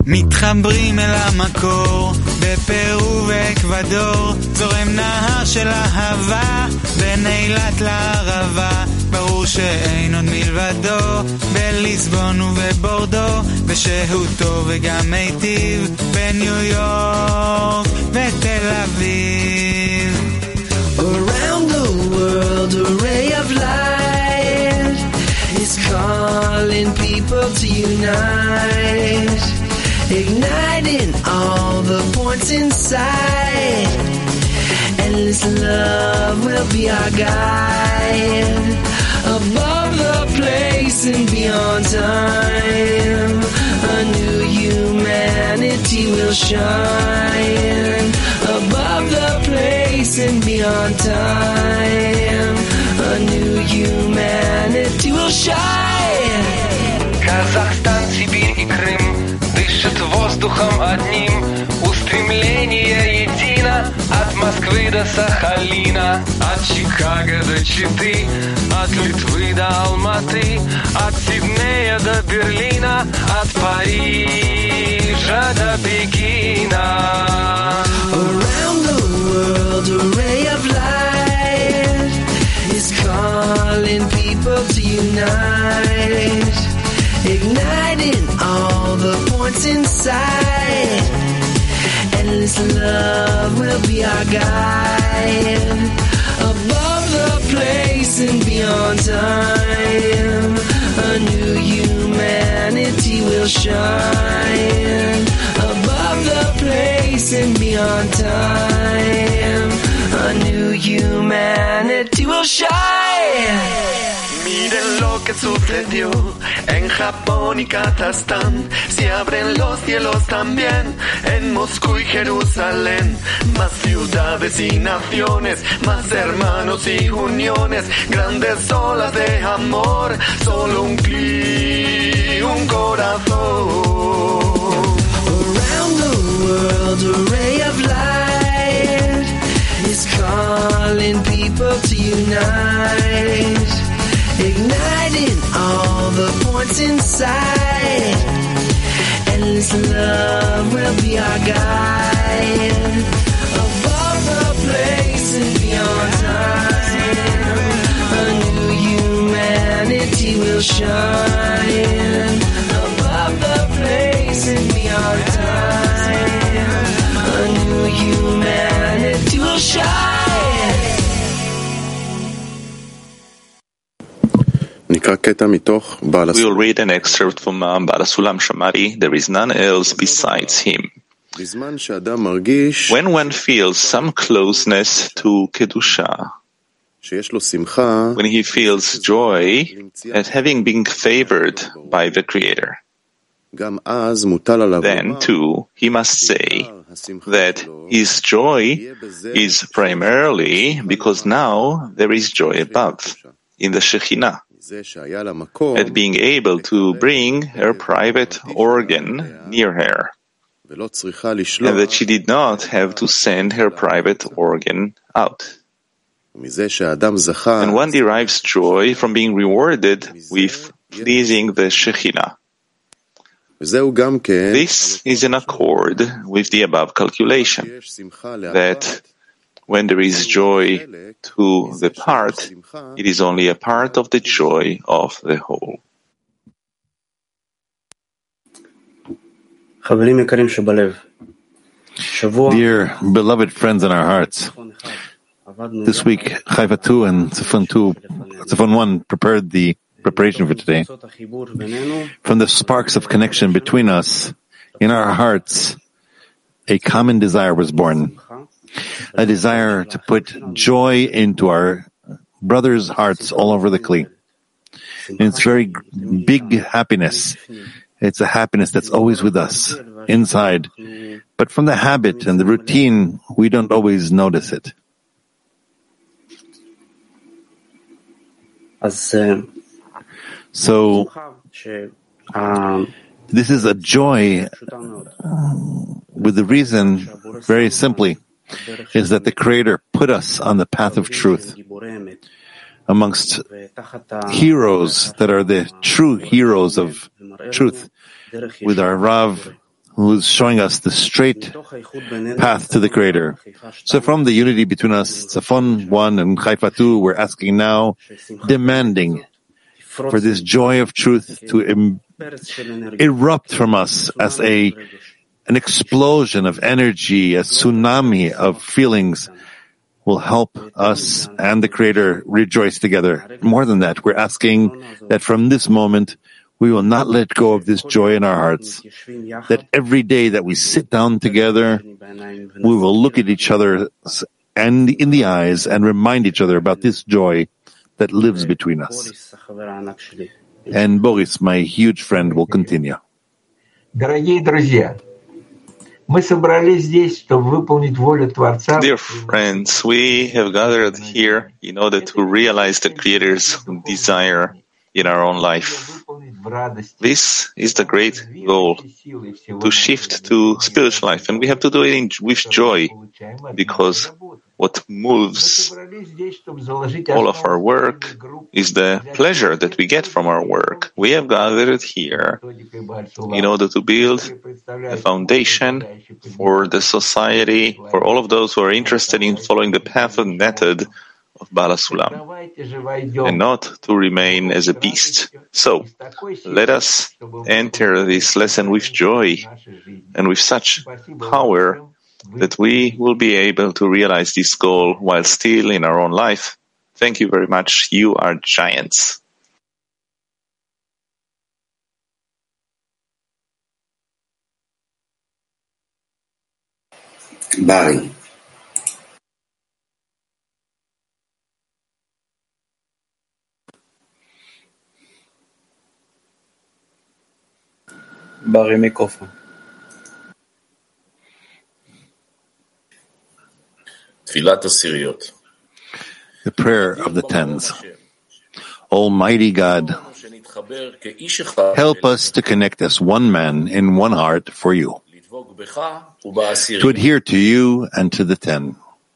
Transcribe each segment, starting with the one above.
מתחברים אל המקור, בפרו ואקוודור, זורם נהר של אהבה, בין אילת לערבה, ברור שאין עוד מלבדו, בליסבון ובבורדו, בשהותו וגם מיטיב, בניו יורק ותל אביב. Around the world, a ray of light is calling people to unite, igniting all the points inside. Endless love will be our guide, above the place and beyond time. A new humanity will shine, above the place and beyond time. A new humanity will shine. Казахстан, Сибирь и Крым дышат воздухом одним. Устремление едино от Москвы до Сахалина, от Чикаго до Читы, от Литвы до Алматы, от Сиднея до Берлина, от Парижа до Пекина. Around the world, a ray of light is calling people to unite, igniting all the points inside. Endless love will be our guide, above the place and beyond time. A new humanity will shine, above the place and beyond time. A new humanity will shine. Miren lo que sucedió en Japón y Kazajstán. Se abren los cielos también en Moscú y Jerusalén. Más ciudades y naciones, más hermanos y uniones, grandes olas de amor, solo un clic, un corazón. Around the world, a ray of light is calling people to unite, igniting all the points inside. Endless love will be our guide, above the place and beyond time. A new humanity will shine, above the place and beyond time. A new humanity will shine. We will read an excerpt from Baal Sulam Shamari, There is none else besides him. When one feels some closeness to Kedusha, when he feels joy at having been favored by the Creator, then too he must say that his joy is primarily because now there is joy above, in the Shekhinah, at being able to bring her private organ near her, and that she did not have to send her private organ out. And one derives joy from being rewarded with pleasing the Shekhinah. This is in accord with the above calculation, that when there is joy to the part, it is only a part of the joy of the whole. Dear beloved friends in our hearts, this week Chaifa 2 and Tzifon 1 prepared the preparation for today. From the sparks of connection between us, in our hearts, a common desire was born. A desire to put joy into our brothers' hearts all over the Kli. And it's very big happiness. It's a happiness that's always with us, inside. But from the habit and the routine, we don't always notice it. So, this is a joy with the reason, very simply, is that the Creator put us on the path of truth amongst heroes that are the true heroes of truth, with our Rav, who is showing us the straight path to the Creator. So from the unity between us, Tzafon 1 and Haifa 2, we're asking now, demanding for this joy of truth to erupt from us as an explosion of energy, a tsunami of feelings will help us and the Creator rejoice together. More than that, we're asking that from this moment, we will not let go of this joy in our hearts, that every day that we sit down together, we will look at each other and in the eyes and remind each other about this joy that lives between us. And Boris, my huge friend, will continue. Dear friends, we have gathered here in order to realize the Creator's desire in our own life. This is the great goal, to shift to spiritual life, and we have to do it with joy, because what moves all of our work is the pleasure that we get from our work. We have gathered here in order to build a foundation for the society, for all of those who are interested in following the path and method of Baal HaSulam, and not to remain as a beast. So, let us enter this lesson with joy and with such power that we will be able to realize this goal while still in our own life. Thank you very much. You are giants. Bye. Bari microphone. The prayer of the tens. Almighty God, help us to connect as one man in one heart for you, to adhere to you and to the 10.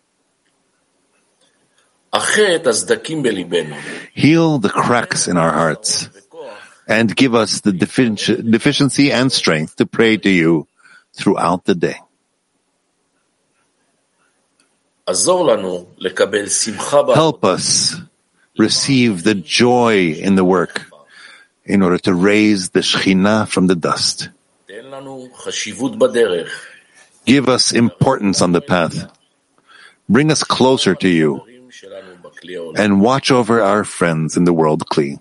Heal the cracks in our hearts and give us the deficiency and strength to pray to you throughout the day. Help us receive the joy in the work in order to raise the Shekhinah from the dust. Give us importance on the path. Bring us closer to you and watch over our friends in the world Kli.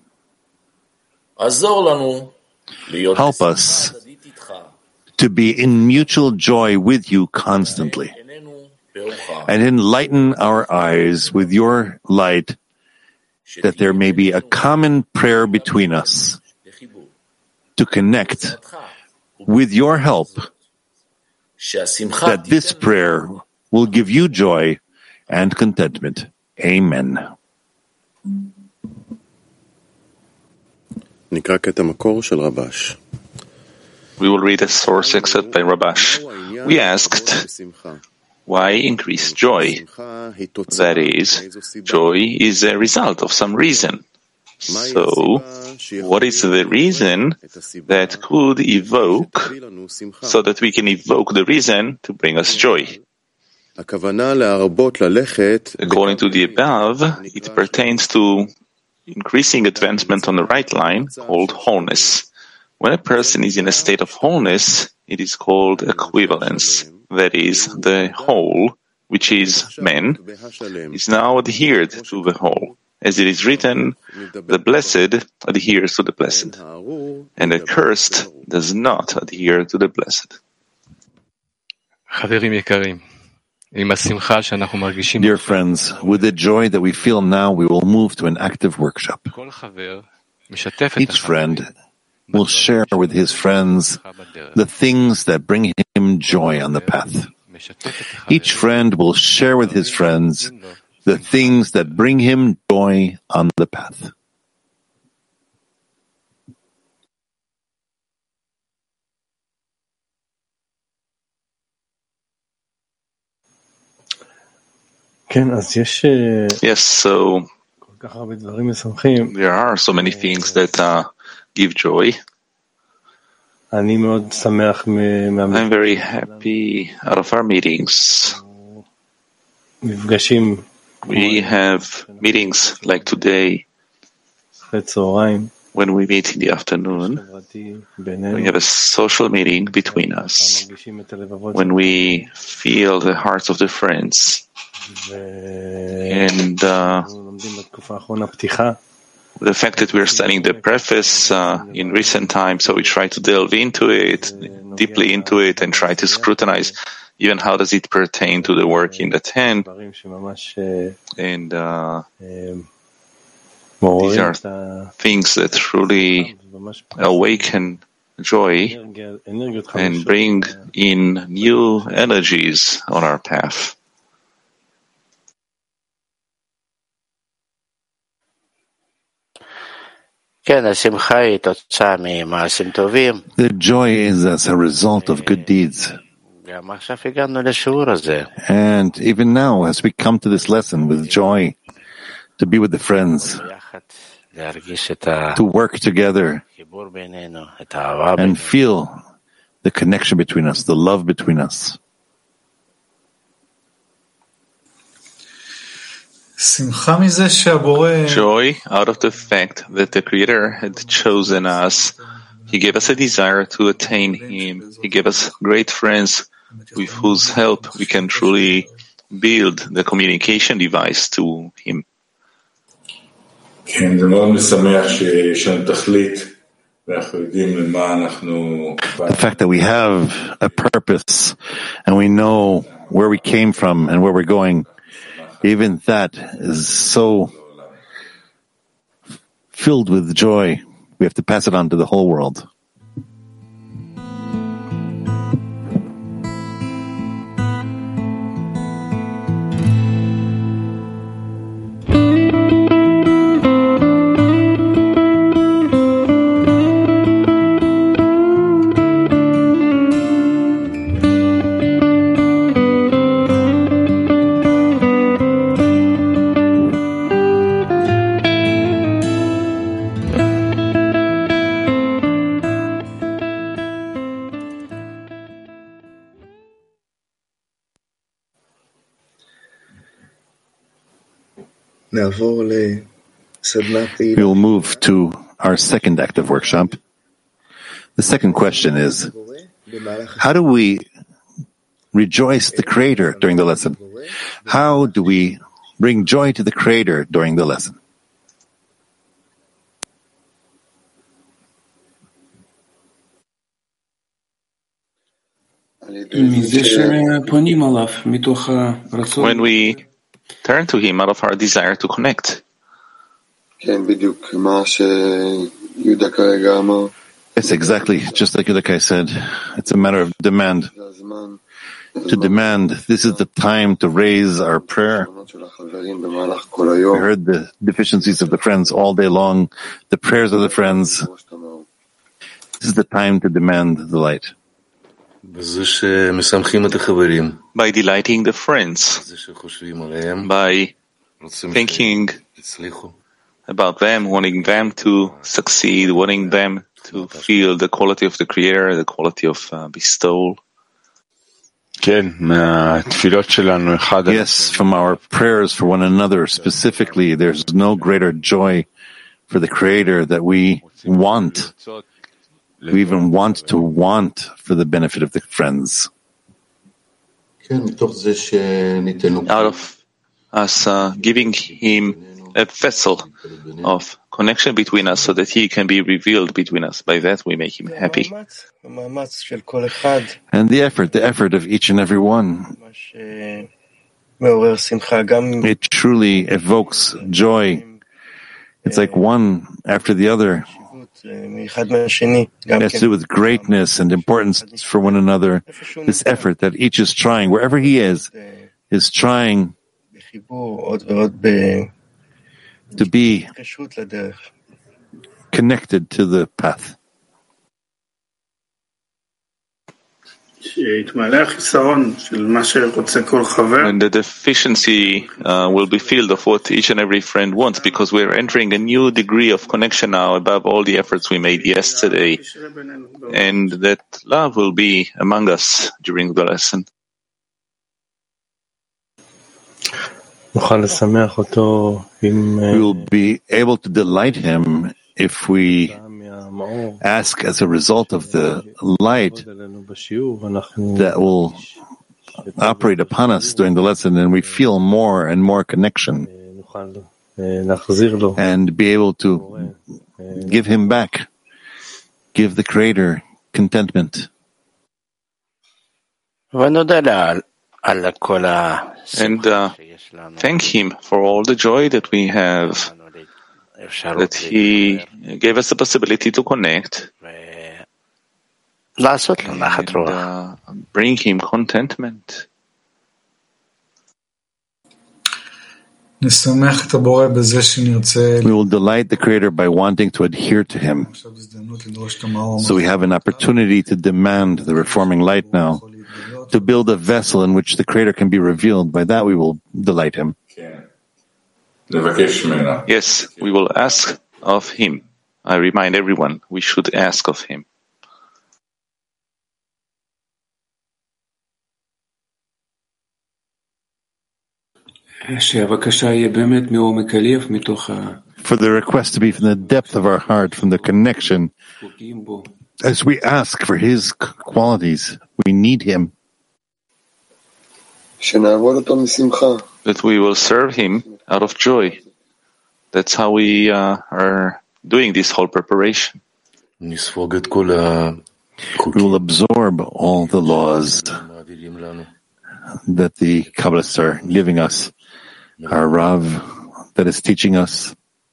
Help us to be in mutual joy with you constantly, and enlighten our eyes with your light, that there may be a common prayer between us, to connect with your help, that this prayer will give you joy and contentment. Amen. We will read a source excerpt by Rabash. We asked, why increase joy? That is, joy is a result of some reason. So, what is the reason that could evoke, so that we can evoke the reason to bring us joy? According to the above, it pertains to increasing advancement on the right line, called wholeness. When a person is in a state of wholeness, it is called equivalence. That is, the whole, which is man, is now adhered to the whole. As it is written, the blessed adheres to the blessed, and the cursed does not adhere to the blessed. Dear friends, with the joy that we feel now, we will move to an active workshop. Each friend will share with his friends the things that bring him joy on the path. Each friend will share with his friends the things that bring him joy on the path. Yes, so there are so many things that give joy. I'm very happy out of our meetings. We have meetings like today, when we meet in the afternoon. We have a social meeting between us, when we feel the hearts of the friends. And the fact that we're studying the preface in recent times, so we try to delve into it, deeply into it, and try to scrutinize even how does it pertain to the work in the 10. And these are things that truly awaken joy and bring in new energies on our path. The joy is as a result of good deeds. And even now, as we come to this lesson with joy, to be with the friends, to work together, and feel the connection between us, the love between us. Joy out of the fact that the Creator had chosen us. He gave us a desire to attain Him. He gave us great friends with whose help we can truly build the communication device to Him. The fact that we have a purpose and we know where we came from and where we're going, even that is so filled with joy. We have to pass it on to the whole world. We will move to our second active workshop. The second question is, how do we rejoice the Creator during the lesson? How do we bring joy to the Creator during the lesson? When we turn to Him out of our desire to connect. Yes, exactly. Just like Yudakai said, it's a matter of demand. To demand, this is the time to raise our prayer. We heard the deficiencies of the friends all day long, the prayers of the friends. This is the time to demand the light. By delighting the friends, by thinking about them, wanting them to succeed, wanting them to feel the quality of the Creator, the quality of bestowal. Yes, from our prayers for one another specifically, there's no greater joy for the Creator that we want. We even want for the benefit of the friends. Out of us giving Him a vessel of connection between us so that He can be revealed between us. By that we make Him happy. And the effort of each and every one, it truly evokes joy. It's like one after the other. It has to do with greatness and importance for one another. This effort that each is trying, wherever he is trying to be connected to the path. When the deficiency will be filled of what each and every friend wants, because we're entering a new degree of connection now above all the efforts we made yesterday, and that love will be among us during the lesson. We will be able to delight him if we ask as a result of the light that will operate upon us during the lesson, and we feel more and more connection, and be able to give him back, give the Creator contentment. And thank him for all the joy that we have, that he gave us the possibility to connect and bring him contentment. We will delight the Creator by wanting to adhere to him. So we have an opportunity to demand the reforming light now, to build a vessel in which the Creator can be revealed. By that we will delight him. Yes, we will ask of him. I remind everyone, we should ask of him. For the request to be from the depth of our heart, from the connection, as we ask for his qualities, we need him. That we will serve him out of joy. That's how we are doing this whole preparation. We will absorb all the laws that the Kabbalists are giving us, our Rav that is teaching us,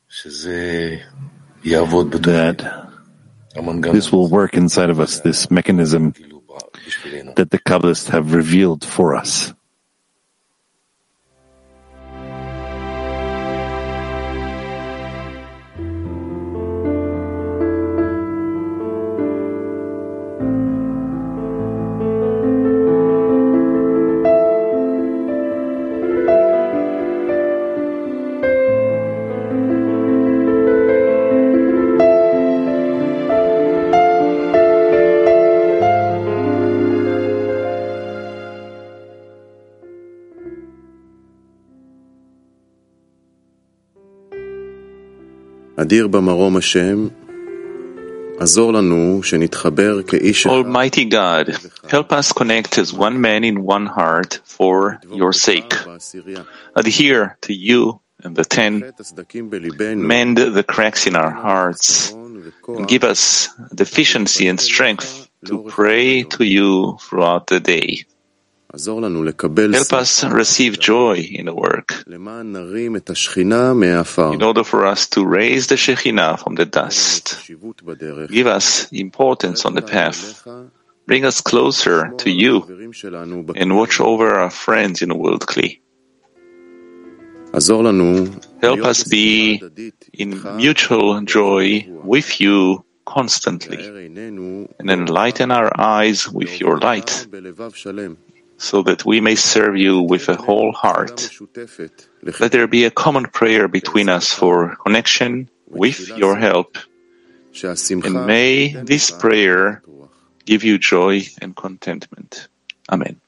that this will work inside of us, this mechanism that the Kabbalists have revealed for us. Almighty God, help us connect as one man in one heart for your sake. Adhere to you and the 10. Mend the cracks in our hearts and give us deficiency and strength to pray to you throughout the day. Help us receive joy in the work, in order for us to raise the Shekhinah from the dust. Give us importance on the path. Bring us closer to you, and watch over our friends in the world Kli. Help us be in mutual joy with you constantly, and enlighten our eyes with your light, so that we may serve you with a whole heart. Let there be a common prayer between us for connection with your help, and may this prayer give you joy and contentment. Amen.